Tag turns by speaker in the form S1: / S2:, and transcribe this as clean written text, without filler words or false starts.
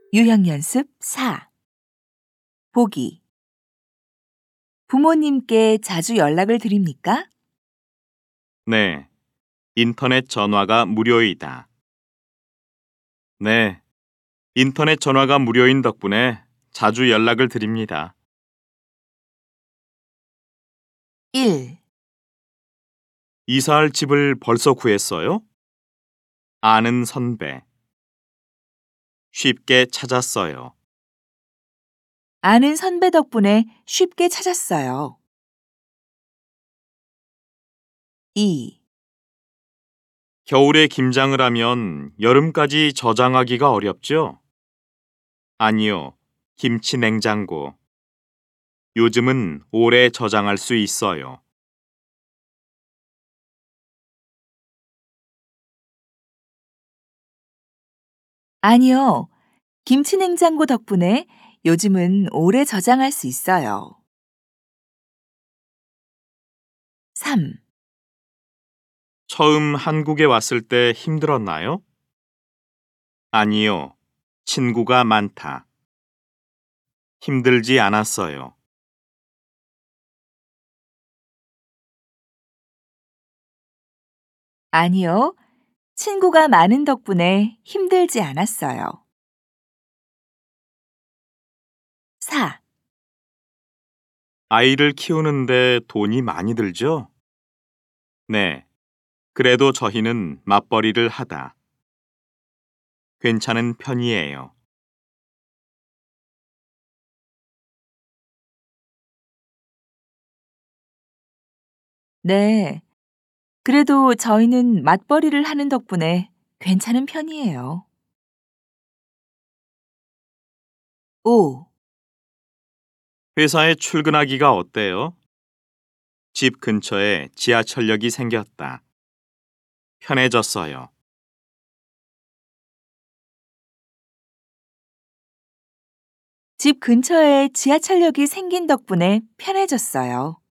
S1: 유형연습 4. 보기. 부모님께 자주 연락을 드립니까?
S2: 네, 인터넷 전화가 무료이다. 네, 인터넷 전화가 무료인 덕분에 자주 연락을 드립니다.
S1: 1.
S2: 이사할 집을 벌써 구했어요? 아는 선배. 쉽게 찾았어요.
S1: 아는 선배 덕분에 쉽게 찾았어요. 2.
S2: 겨울에 김장을 하면 여름까지 저장하기가 어렵죠? 아니요, 김치 냉장고. 요즘은 오래 저장할 수 있어요.
S1: 아니요. 김치냉장고 덕분에 요즘은 오래 저장할 수 있어요. 3.
S2: 처음 한국에 왔을 때 힘들었나요? 아니요, 친구가 많다. 힘들지 않았어요.
S1: 아니요. 친구가 많은 덕분에 힘들지 않았어요. 4.
S2: 아이를 키우는데 돈이 많이 들죠? 네, 그래도 저희는 맞벌이를 하다. 괜찮은 편이에요.
S1: 네. 그래도 저희는 맞벌이를 하는 덕분에 괜찮은 편이에요. 5.
S2: 회사에 출근하기가 어때요? 집 근처에 지하철역이 생겼다. 편해졌어요.
S1: 집 근처에 지하철역이 생긴 덕분에 편해졌어요.